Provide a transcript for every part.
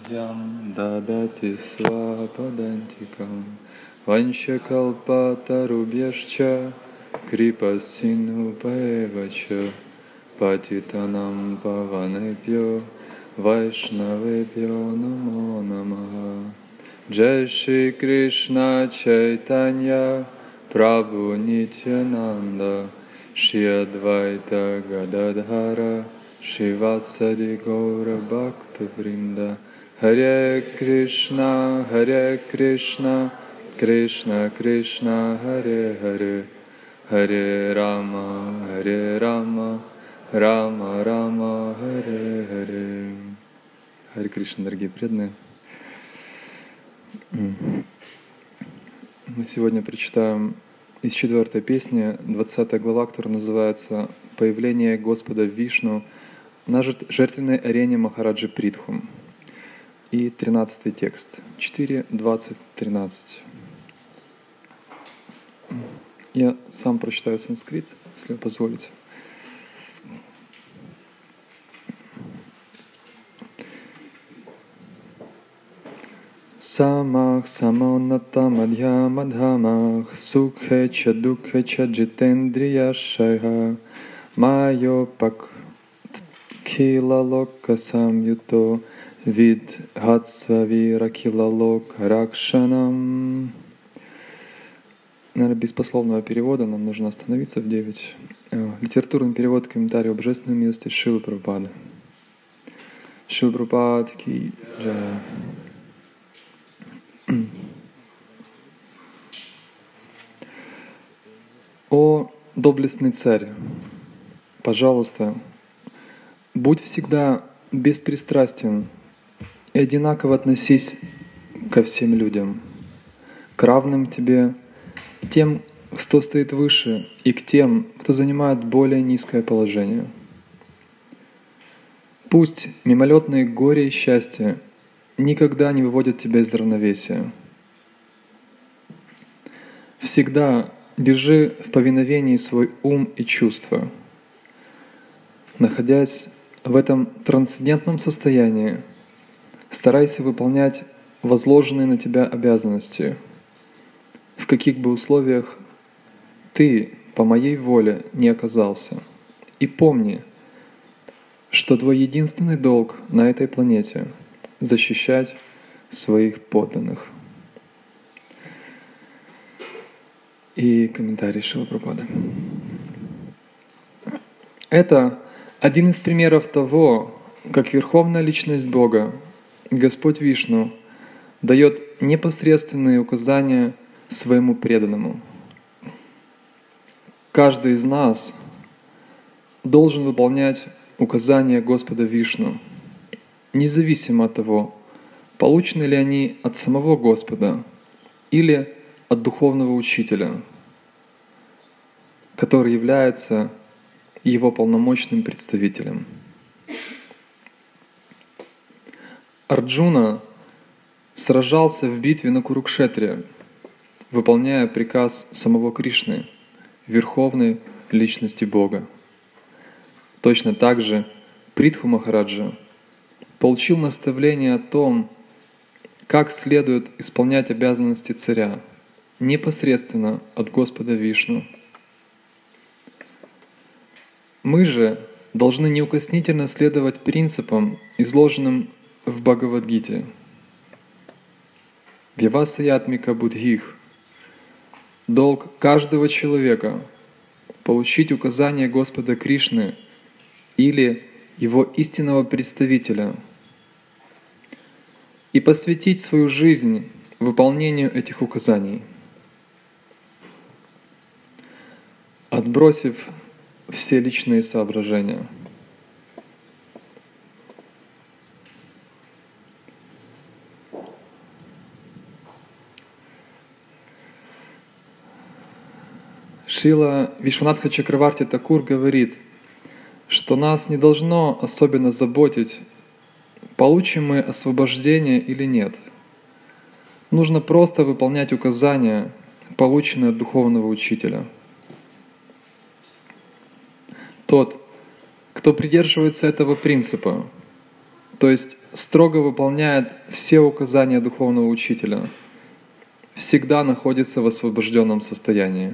Yam dadati svapadantikam vanchakalpatarubhyascha kripasinu paevacha patitanam pavanebhyo vaishnavebhyo namo namaha. Jai Shri Krishna Chaitanya Prabhu Nityananda Shri Advaita Gadadhara Shivasadi Gaura Bhakta Vrinda. Hare Krishna, Krishna Krishna, Hare Hare, Hare Rama, Rama Rama, Hare Hare. Харе Кришна, дорогие преданные. Мы сегодня прочитаем из 4-й песни, 20 глава, которая называется «Появление Господа Вишну на жертвенной арене Махараджи Притху». И 13-й текст, 4, 20, 13. Я сам прочитаю санскрит, если вы позволите. Самах самонната мадхя мадхамах сукхе ча дукхе ча джитендрия шайха майо пак кила лока самюто вид хатсавира кила лок ракшанам. Наверное, без пословного перевода нам нужно остановиться в 9. Литературный перевод, комментарий о божественной милости Шрилы Прабхупады. Шрила Прабхупада ки джай. О доблестный царь, пожалуйста, будь всегда беспристрастен и одинаково относись ко всем людям, к равным тебе, к тем, кто стоит выше, и к тем, кто занимает более низкое положение. Пусть мимолетные горе и счастье никогда не выводят тебя из равновесия. Всегда держи в повиновении свой ум и чувства. Находясь в этом трансцендентном состоянии, старайся выполнять возложенные на тебя обязанности, в каких бы условиях ты по моей воле не оказался. И помни, что твой единственный долг на этой планете — защищать своих подданных. И комментарий Шрилы Прабхупады. Это один из примеров того, как Верховная Личность Бога, Господь Вишну, дает непосредственные указания своему преданному. Каждый из нас должен выполнять указания Господа Вишну, независимо от того, получены ли они от самого Господа или от духовного учителя, который является его полномочным представителем. Арджуна сражался в битве на Курукшетре, выполняя приказ самого Кришны, Верховной Личности Бога. Точно так же Притху Махараджа получил наставление о том, как следует исполнять обязанности царя непосредственно от Господа Вишну. Мы же должны неукоснительно следовать принципам, изложенным в Бхагавад-гите. Вьявасаятмика буддхих. Долг каждого человека — получить указания Господа Кришны или его истинного представителя и посвятить свою жизнь выполнению этих указаний. Отбросив все личные соображения. Шрила Вишванатха Чакраварти Такур говорит, что нас не должно особенно заботить, получим мы освобождение или нет. Нужно просто выполнять указания, полученные от духовного учителя. Тот, кто придерживается этого принципа, то есть строго выполняет все указания духовного учителя, всегда находится в освобожденном состоянии.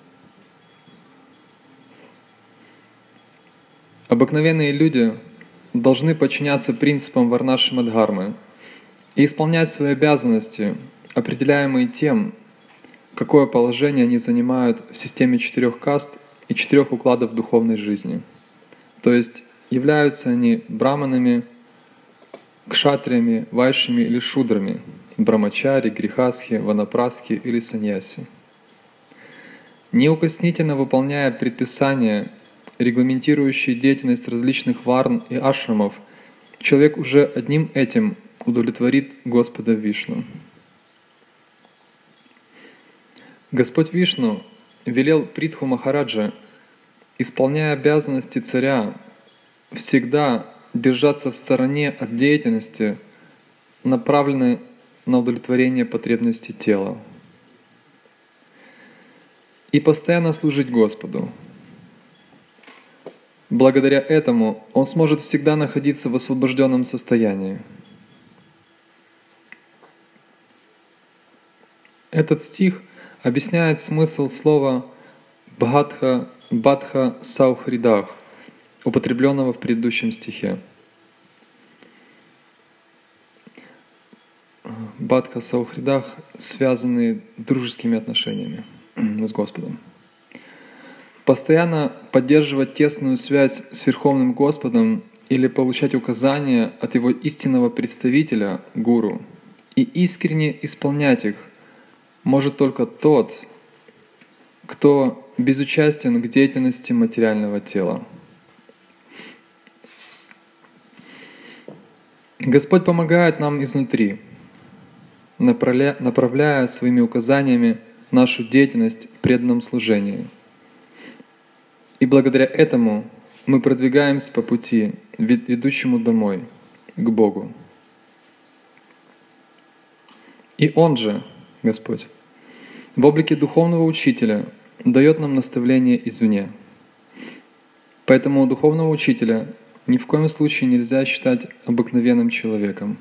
Обыкновенные люди должны подчиняться принципам Варнашрама-дхармы и исполнять свои обязанности, определяемые тем, какое положение они занимают в системе 4 каст и 4 укладов духовной жизни. То есть являются они браманами, кшатриями, вайшями или шудрами, брамачари, грихасхи, ванапрастхи или саньяси. Неукоснительно выполняя предписания, регламентирующие деятельность различных варн и ашрамов, человек уже одним этим удовлетворит Господа Вишну. Господь Вишну велел Притху Махараджа, исполняя обязанности царя, всегда держаться в стороне от деятельности, направленной на удовлетворение потребностей тела, и постоянно служить Господу. Благодаря этому он сможет всегда находиться в освобожденном состоянии. Этот стих объясняет смысл слова «бхатха саухридах», употребленного в предыдущем стихе. Бхатха саухридах связаны дружескими отношениями с Господом. Постоянно поддерживать тесную связь с Верховным Господом или получать указания от Его истинного представителя, гуру, и искренне исполнять их может только тот, кто безучастен к деятельности материального тела. Господь помогает нам изнутри, направляя своими указаниями нашу деятельность в преданном служении. И благодаря этому мы продвигаемся по пути, ведущему домой, к Богу. И Он же, Господь, в облике духовного учителя дает нам наставление извне. Поэтому духовного учителя ни в коем случае нельзя считать обыкновенным человеком.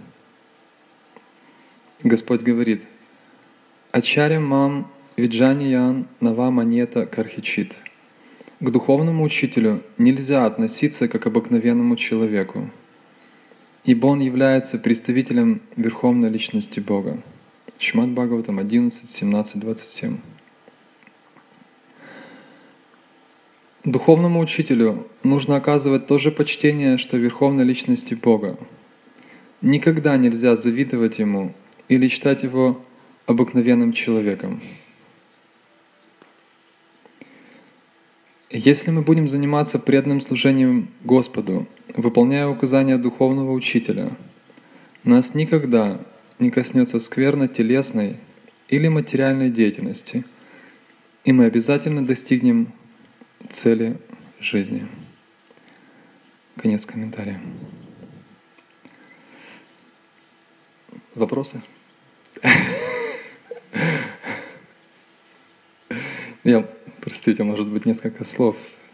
Господь говорит: «Ачарья мам виджаниян нава манета кархичит». К духовному учителю нельзя относиться как к обыкновенному человеку, ибо он является представителем Верховной Личности Бога. Шримад Бхагаватам 11, 17, 27. Духовному учителю нужно оказывать то же почтение, что Верховной Личности Бога. Никогда нельзя завидовать ему или считать его обыкновенным человеком. Если мы будем заниматься преданным служением Господу, выполняя указания духовного учителя, нас никогда не коснется скверно телесной или материальной деятельности, и мы обязательно достигнем цели жизни. Конец комментария. Вопросы? Простите, может быть, несколько слов.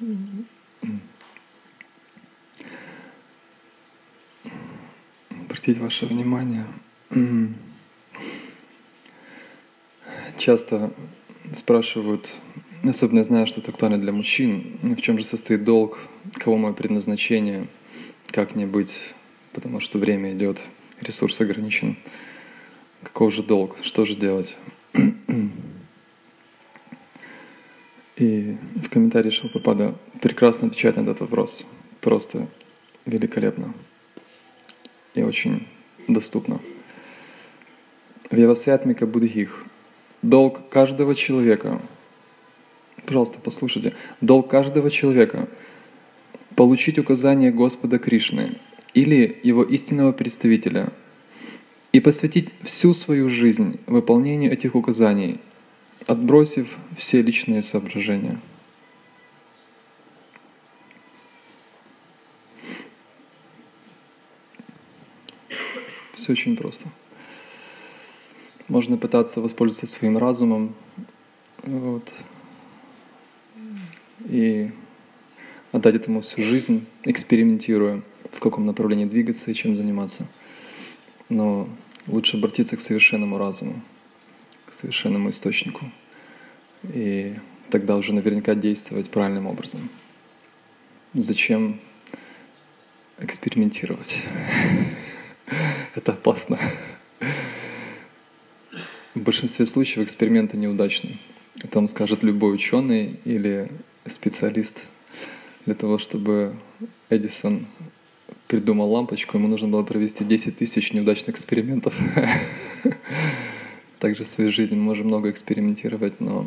Обратить ваше внимание. Часто спрашивают, особенно я знаю, что это актуально для мужчин, в чем же состоит долг, кого мое предназначение, как мне быть, потому что время идет, ресурс ограничен. Каков же долг, что же делать? И в комментарии Шилпрапада прекрасно отвечает на этот вопрос. Просто великолепно. И очень доступно. Вьявасятмика Будхих. Долг каждого человека, пожалуйста, послушайте, долг каждого человека — получить указания Господа Кришны или Его истинного представителя и посвятить всю свою жизнь выполнению этих указаний, отбросив все личные соображения. Все очень просто. Можно пытаться воспользоваться своим разумом, и отдать этому всю жизнь, экспериментируя. в каком направлении двигаться и чем заниматься. Но лучше обратиться к совершенному разуму, к совершенному источнику. И тогда уже наверняка действовать правильным образом. Зачем экспериментировать? Это опасно. В большинстве случаев эксперименты неудачны. Это вам скажет любой ученый или специалист. Для того, чтобы Эдисон придумал лампочку, ему нужно было провести 10 тысяч неудачных экспериментов. Также в своей жизни мы можем много экспериментировать, но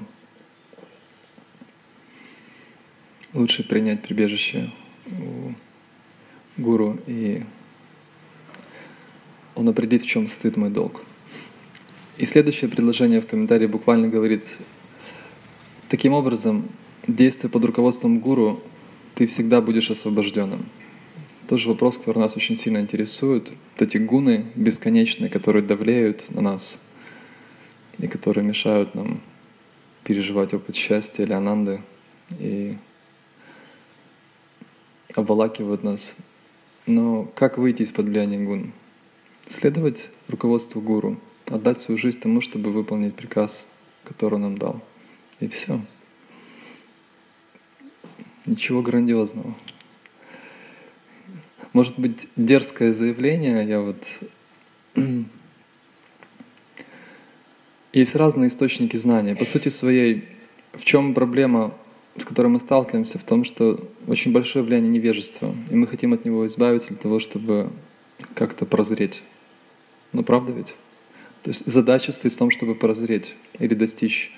лучше принять прибежище у гуру, и он определит, в чем состоит мой долг. И следующее предложение в комментарии буквально говорит: таким образом, действуя под руководством гуру, ты всегда будешь освобожденным. Тоже вопрос, который нас очень сильно интересует. Вот эти гуны бесконечные, которые давлеют на нас и которые мешают нам переживать опыт счастья или ананды и обволакивают нас. Но как выйти из-под влияния гун? Следовать руководству гуру, отдать свою жизнь тому, чтобы выполнить приказ, который он нам дал. И все. Ничего грандиозного. Может быть, дерзкое заявление, Есть разные источники знания. По сути своей, в чем проблема, с которой мы сталкиваемся? В том, что очень большое влияние невежества, и мы хотим от него избавиться для того, чтобы как-то прозреть. Ну, правда ведь? То есть задача стоит в том, чтобы прозреть или достичь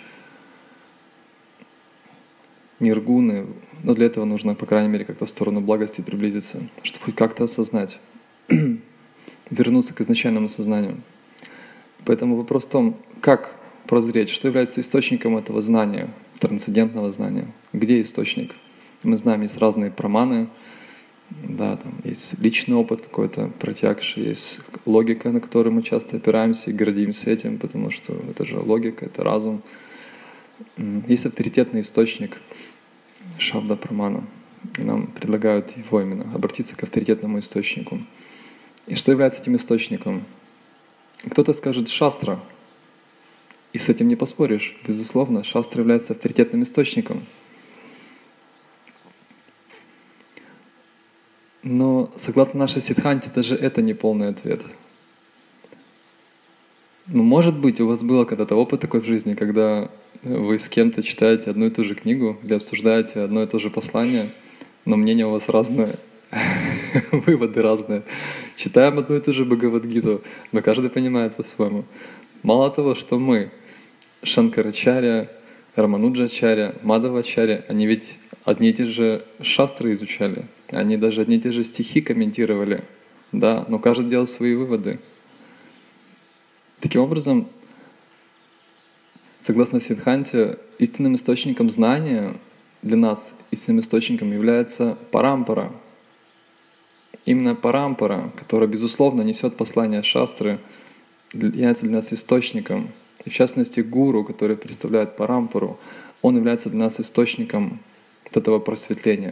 ниргуны, но для этого нужно, по крайней мере, как-то в сторону благости приблизиться, чтобы хоть как-то осознать, вернуться к изначальному сознанию. Поэтому вопрос в том, как прозреть, что является источником этого знания, трансцендентного знания, где источник. Мы знаем, есть разные праманы, да, там есть личный опыт какой-то, пратьякши, есть логика, на которую мы часто опираемся и гордимся этим, потому что это же логика, это разум. Есть авторитетный источник Шабда Прамана, и нам предлагают его именно, обратиться к авторитетному источнику. И что является этим источником? Кто-то скажет шастра, и с этим не поспоришь. Безусловно, шастра является авторитетным источником. Но, согласно нашей сиддханте, даже это не полный ответ. Ну, может быть, у вас был когда-то опыт такой в жизни, когда вы с кем-то читаете одну и ту же книгу или обсуждаете одно и то же послание, но мнения у вас разные, выводы разные. Читаем одну и ту же Бхагавад-гиту, но каждый понимает по-своему. Мало того, что мы, Шанкарачарья, Рамануджачарья, Мадхавачарья, они ведь одни и те же шастры изучали, они даже одни и те же стихи комментировали, да, но каждый делал свои выводы. Таким образом, согласно Сиддханте, истинным источником знания для нас, истинным источником является парампара. Именно парампара, которая, безусловно, несет послание шастры, является для нас источником. И в частности, гуру, который представляет парампару, он является для нас источником вот этого просветления.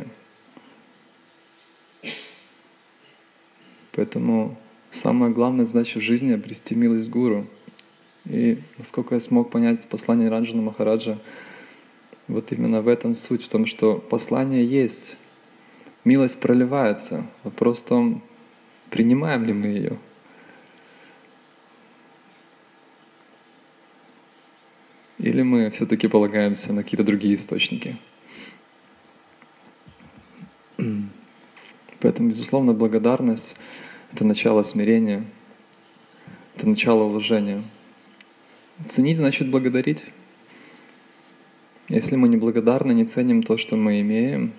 Поэтому самая главная задача в жизни — обрести милость гуру. И насколько я смог понять послание Ранджана Махараджа, вот именно в этом суть, в том, что послание есть, милость проливается. Вопрос в том, принимаем ли мы ее. Или мы все-таки полагаемся на какие-то другие источники. Поэтому, безусловно, благодарность — это начало смирения, это начало уважения. Ценить значит благодарить. Если мы не благодарны, не ценим то, что мы имеем,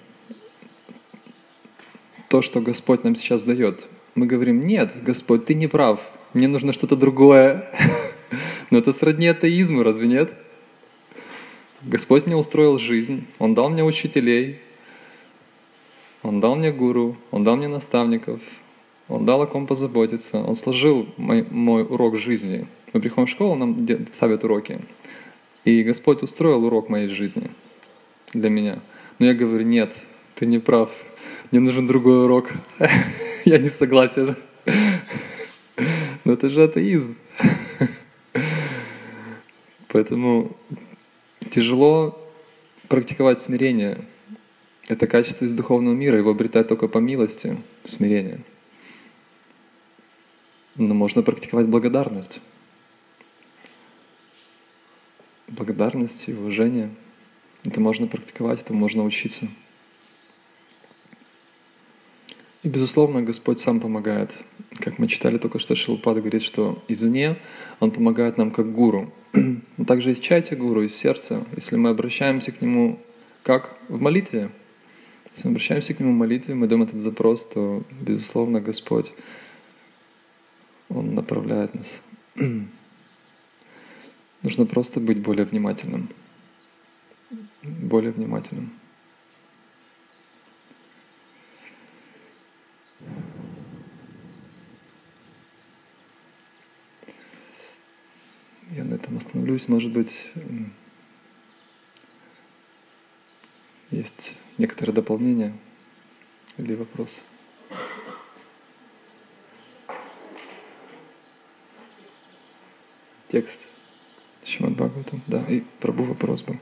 то, что Господь нам сейчас дает, мы говорим: нет, Господь, ты не прав, мне нужно что-то другое. Но это сродни атеизму, разве нет? Господь мне устроил жизнь, Он дал мне учителей, Он дал мне гуру, Он дал мне наставников, Он дал о ком позаботиться, Он сложил мой урок жизни. Мы приходим в школу, нам ставят уроки. И Господь устроил урок моей жизни для меня. Но я говорю: нет, ты не прав, мне нужен другой урок. Я не согласен. Но это же атеизм. Поэтому тяжело практиковать смирение. Это качество из духовного мира, его обретать только по милости, смирение. Но можно практиковать благодарность. Благодарность и уважение. Это можно практиковать, это можно учиться. И, безусловно, Господь сам помогает. Как мы читали только что, Шилпад говорит, что извне Он помогает нам как гуру. Но также из чайти гуру, из сердца. Если мы обращаемся к Нему как в молитве, если мы обращаемся к Нему в молитве, мы даем этот запрос, то, безусловно, Господь, Он направляет нас. Нужно просто быть более внимательным. Более внимательным. Я на этом остановлюсь. Может быть, есть некоторые дополнения или вопросы? Текст. Шримад Бхагаватам. Да, и Прабху вопрос был.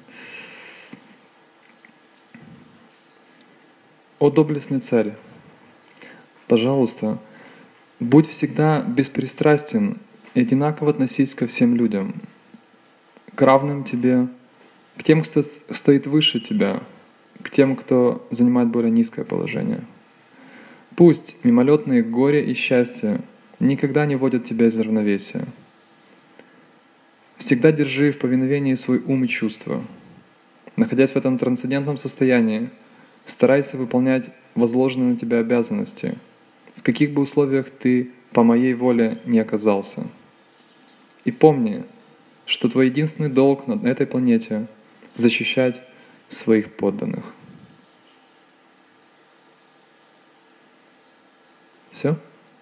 О доблестный царь, пожалуйста, будь всегда беспристрастен и одинаково относись ко всем людям, к равным тебе, к тем, кто стоит выше тебя, к тем, кто занимает более низкое положение. Пусть мимолетные горе и счастье никогда не вводят тебя из равновесия. Всегда держи в повиновении свой ум и чувства. Находясь в этом трансцендентном состоянии, старайся выполнять возложенные на тебя обязанности, в каких бы условиях ты по моей воле не оказался. И помни, что твой единственный долг на этой планете — защищать своих подданных. Все?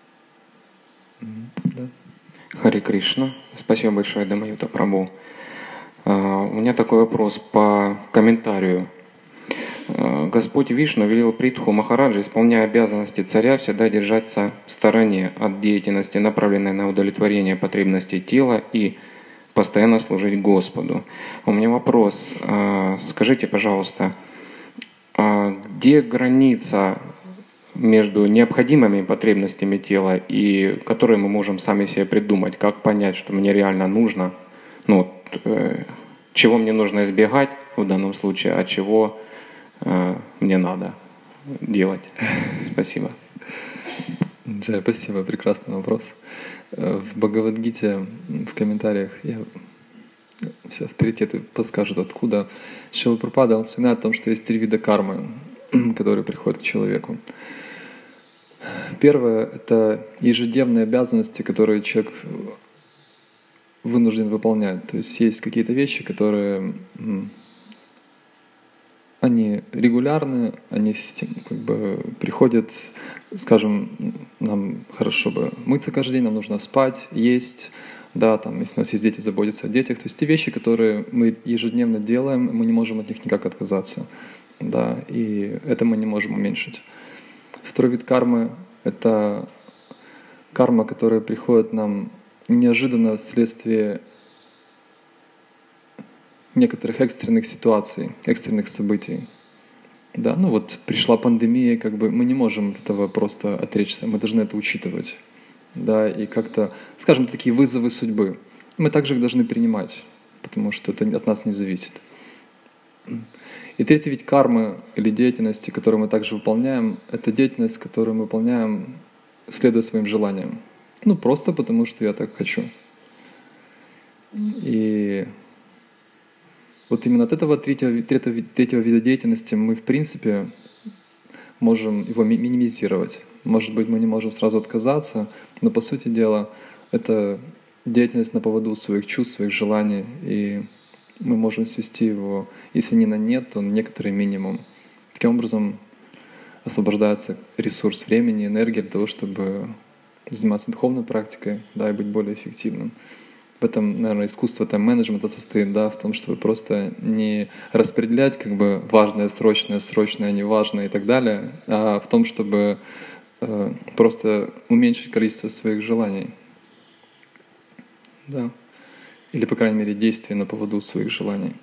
Да. Харе Кришна. Спасибо большое, Дамаюта Прабху. У меня такой вопрос по комментарию. Господь Вишну велел Притху Махараджи, исполняя обязанности царя, всегда держаться в стороне от деятельности, направленной на удовлетворение потребностей тела, и постоянно служить Господу. У меня вопрос. Скажите, пожалуйста, где граница между необходимыми потребностями тела и которые мы можем сами себе придумать? Как понять, что мне реально нужно? Чего мне нужно избегать в данном случае, а чего мне надо делать? Спасибо. Джай, спасибо, прекрасный вопрос. В Бхагавад-гите, в комментариях, все авторитеты подскажут, откуда Шрила Прабхупада, он вспоминает о том, что есть 3 вида кармы, которые приходят к человеку. Первое — это ежедневные обязанности, которые человек вынужден выполнять. То есть есть какие-то вещи, которые они регулярны, они приходят, скажем, нам хорошо бы мыться каждый день, нам нужно спать, есть, да, там, если у нас есть дети, заботиться о детях. То есть те вещи, которые мы ежедневно делаем, мы не можем от них никак отказаться, да, и это мы не можем уменьшить. Второй вид кармы — это карма, которая приходит нам неожиданно вследствие некоторых экстренных ситуаций, экстренных событий. Да, пришла пандемия, мы не можем от этого просто отречься, мы должны это учитывать. Да, и как-то, скажем, такие вызовы судьбы. Мы также их должны принимать, потому что это от нас не зависит. И третий вид кармы или деятельности, которую мы также выполняем, это деятельность, которую мы выполняем, следуя своим желаниям. Просто потому, что я так хочу. И вот именно от этого третьего вида деятельности мы, в принципе, можем его минимизировать. Может быть, мы не можем сразу отказаться, но, по сути дела, это деятельность на поводу своих чувств, своих желаний, и мы можем свести его, если не на нет, то на некоторый минимум. Таким образом, освобождается ресурс времени, энергии для того, чтобы заниматься духовной практикой, да, и быть более эффективным. В этом, наверное, искусство тайм-менеджмента состоит, да, в том, чтобы просто не распределять важное, срочное, неважное и так далее, а в том, чтобы просто уменьшить количество своих желаний. Да. Или, по крайней мере, действия на поводу своих желаний.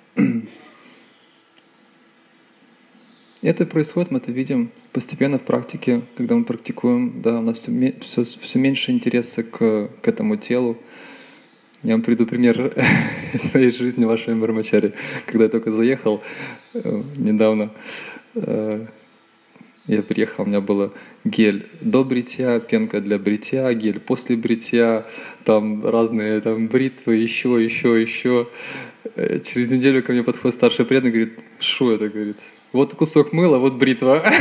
Это происходит, мы это видим постепенно в практике, когда мы практикуем, да, у нас все меньше интереса к этому телу. Я вам приведу пример из своей жизни, вашей Брамачари. Когда я только заехал недавно, я приехал, у меня было гель до бритья, пенка для бритья, гель после бритья, там разные там бритвы, еще. Через неделю ко мне подходит старший преданный и говорит: что это, говорит? Вот кусок мыла, вот бритва.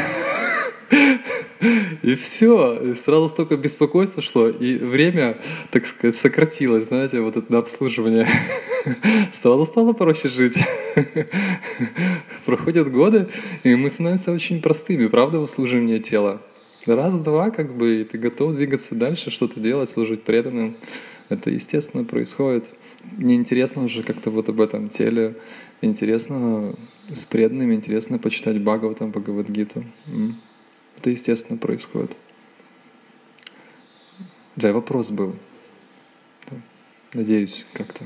И все, и сразу столько беспокойства шло, и время, так сказать, сократилось, знаете, вот это обслуживание. Сразу стало проще жить. Проходят годы, и мы становимся очень простыми, правда, в служении тела. Раз-два, как бы, и ты готов двигаться дальше, что-то делать, служить преданным. Это естественно происходит. Неинтересно уже как-то вот об этом теле. Интересно с преданными, интересно почитать Бхагаватам, Бхагавад-гиту. Это естественно происходит. Да, вопрос был. Надеюсь, как-то.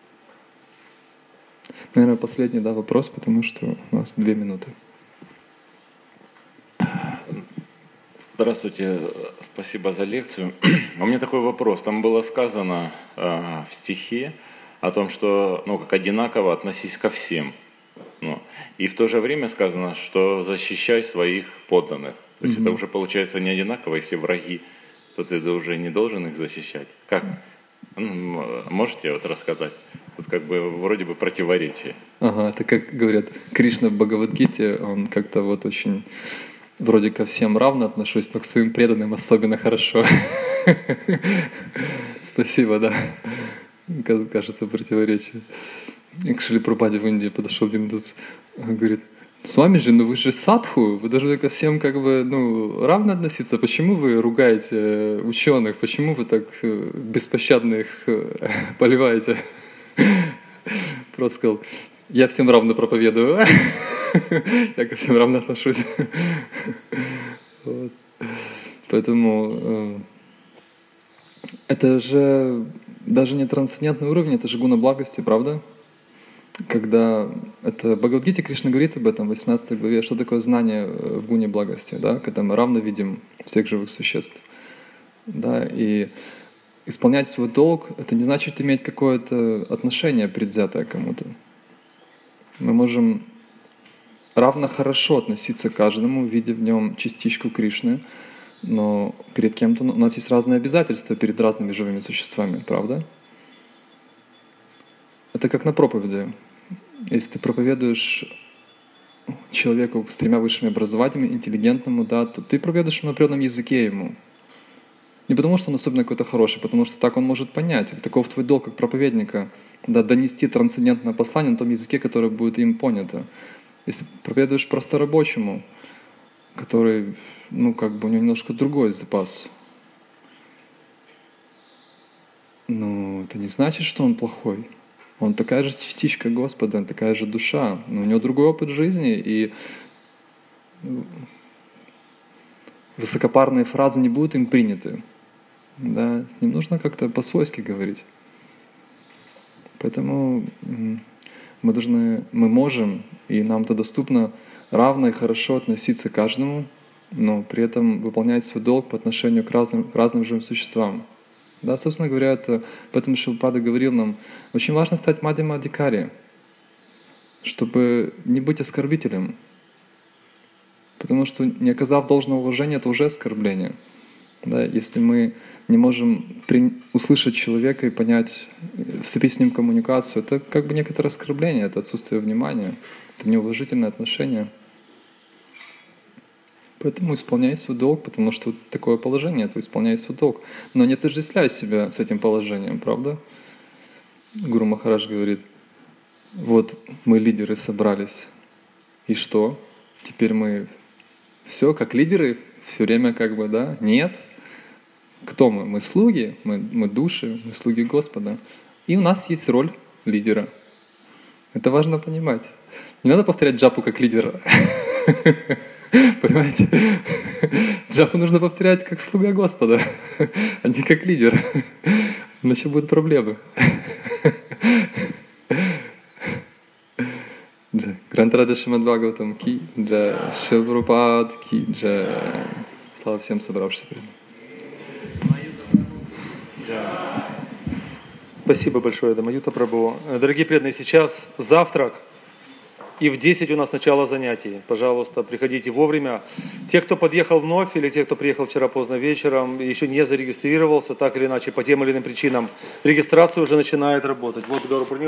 Наверное, последний, да, вопрос, потому что у нас 2 минуты. Здравствуйте, спасибо за лекцию. У меня такой вопрос. Там было сказано в стихе о том, что, как одинаково относись ко всем. И в то же время сказано, что защищай своих подданных. То есть это уже получается не одинаково, если враги, то ты уже не должен их защищать. Как? Можете вот рассказать? Тут как бы вроде бы противоречие. Ага, это как говорят, Кришна в Бхагавад-гите, он как-то вот очень вроде ко всем равно отношусь, но к своим преданным особенно хорошо. Спасибо, да. Кажется, противоречие. К Шриле Прабхупаде в Индии подошел один индус, говорит: с вами же, вы же садху, вы должны ко всем как бы, равно относиться. Почему вы ругаете ученых? Почему вы так беспощадно их поливаете? Просто сказал: я всем равно проповедую. Я ко всем равно отношусь. Вот. Поэтому это же даже не трансцендентный уровень, это же гуна благости, правда? Когда это в Бхагавад-гите Кришна говорит об этом в 18 главе, что такое знание в гуне благости, да? Когда мы равно видим всех живых существ. Да? И исполнять свой долг — это не значит иметь какое-то отношение предвзятое к кому-то. Мы можем равно хорошо относиться к каждому, видя в нем частичку Кришны, но перед кем-то у нас есть разные обязательства перед разными живыми существами, правда? Это как на проповеди. Если ты проповедуешь человеку с 3 высшими образованиями, интеллигентному, да, то ты проповедуешь на определенном языке ему. Не потому, что он особенно какой-то хороший, потому что так он может понять. Таков твой долг как проповедника, да, донести трансцендентное послание на том языке, которое будет им понято. Если проповедуешь просто рабочему, который, у него немножко другой запас, это не значит, что он плохой. Он такая же частичка Господа, такая же душа, но у него другой опыт жизни, и высокопарные фразы не будут им приняты. Да, с ним нужно как-то по-свойски говорить. Поэтому мы можем, и нам это доступно, равно и хорошо относиться к каждому, но при этом выполнять свой долг по отношению к разным живым существам. Да, собственно говоря, поэтому Шрила Прабхупада говорил нам, очень важно стать мадхьяма адхикари, чтобы не быть оскорбителем. Потому что не оказав должного уважения, это уже оскорбление. Да, если мы не можем услышать человека и понять, вступить с ним в коммуникацию, это как бы некоторое оскорбление, это отсутствие внимания, это неуважительное отношение. Поэтому исполняй свой долг, потому что такое положение, это исполняй свой долг. Но не отождествляй себя с этим положением, правда? Гуру Махарадж говорит: вот мы лидеры собрались, и что? Теперь мы все как лидеры, все время да? Нет. Кто мы? Мы слуги, мы души, мы слуги Господа. И у нас есть роль лидера. Это важно понимать. Не надо повторять джапу как лидера. Понимаете? Джапу нужно повторять как слуга Господа, а не как лидер. Иначе будут проблемы. Джай. Грантараджа Шримад Бхагаватам ки джай. Шрила Прабхупад ки джай. Слава всем собравшимся перед нами. Спасибо большое, Дамаюта Прабху. Дорогие преданные, сейчас завтрак, и в 10 у нас начало занятий. Пожалуйста, приходите вовремя. Те, кто подъехал вновь, или те, кто приехал вчера поздно вечером, еще не зарегистрировался, так или иначе, по тем или иным причинам, регистрация уже начинает работать. Вот